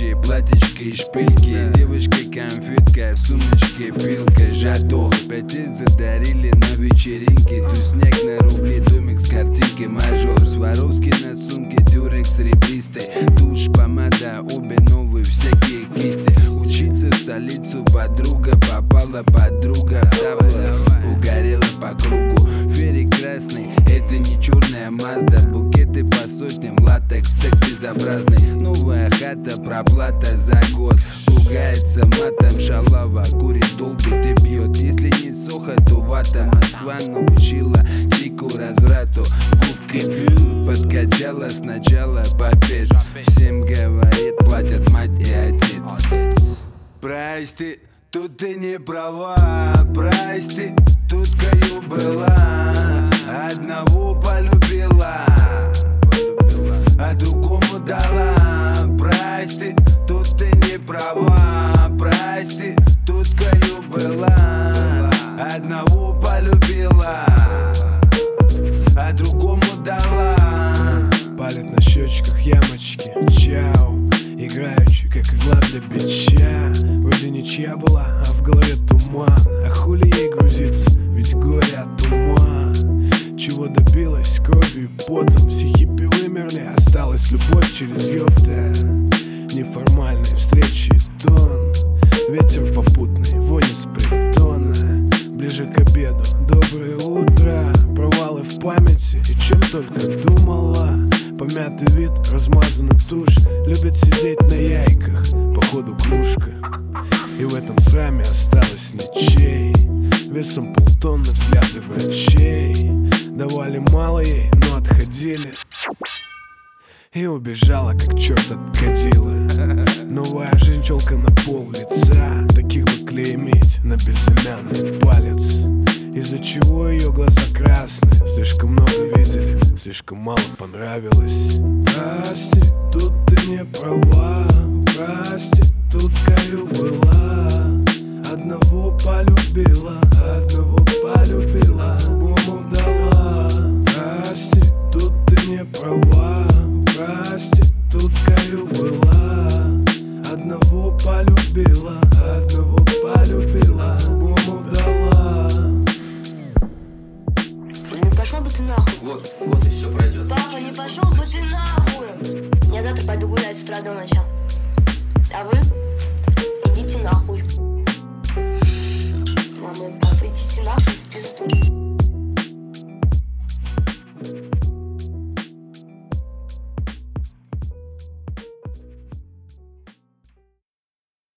Блестящие платьички и шпильки, девочка конфетка, в сумочке пилка. Жадо, опять задарили на вечеринке. То снег на рубли, домик с картинки. Мажор, Сваровский на сумке, дюрекс ребристый. Тушь, помада, обе новые, всякие кисти. Учиться в столицу подруга, попала подруга в табло, угорела по кругу. Ферик красный, это не черная Мазда. Букеты по сотням, латекс, секс безобразный. Новая хата, проплата за год. Ругается матом, шалава, курит, долбит и пьет. Если не сухо, то вата. Москва научила чику разврату. Губки пьют, подкачала сначала попец. Всем говорит, платят мать и отец. Прости, тут ты не права. Прости, тут Каю была. Одного полюбила, а другому дала. Прости, тут ты не права. Прости, тут Каю была. Одного полюбила, а другому дала. Палят на щечках ямочки, чау. Играючи, как игла для бича. Вроде ничья была, а в голове туман. А хули ей грузиться, ведь горе от ума. Чего добилась кровью и потом. Все хиппи вымерли, осталась любовь через ёпта. Неформальные встречи и тон. Ветер попутный, вони с притона. Ближе к обеду, доброе утро. Провалы в памяти и чем только думала. Помятый вид, размазана тушь. Любит сидеть на яйках, походу кружка. И в этом сраме осталось ничей. Весом полтонны взгляды врачей. Давали мало ей, но отходили. И убежала, как черт от кадила. Новая жизнь, челка на пол лица. Таких бы клеймить на безымянный палец. Из-за чего ее глаза красные. Слишком много видели, слишком мало понравилось. Прости, тут ты не права. Прости, тут Каю была. Одного полюбила, одного полюбила, другому дала. Прости, тут ты не права. Прости, тут Каю была. Одного полюбила, одного полюбила, другому дала. Не пошел бы ты нахуй. Вот и все пройдет. Папа, не пошел бы ты нахуй. Я завтра пойду гулять с утра до ночи. А вы?